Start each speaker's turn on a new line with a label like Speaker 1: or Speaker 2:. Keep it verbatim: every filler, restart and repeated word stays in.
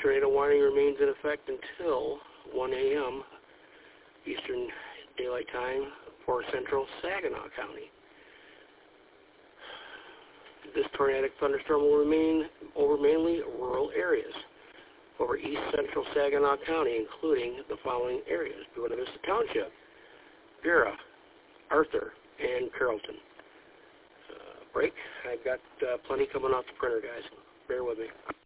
Speaker 1: tornado warning remains in effect until one A M Eastern Daylight Time for central Saginaw County. This tornadic thunderstorm will remain over mainly rural areas over east central Saginaw County, including the following areas: Buena Vista Township, Vera, Arthur, and Carrollton. Uh, break. I've got uh, plenty coming off the printer, guys. Bear with me.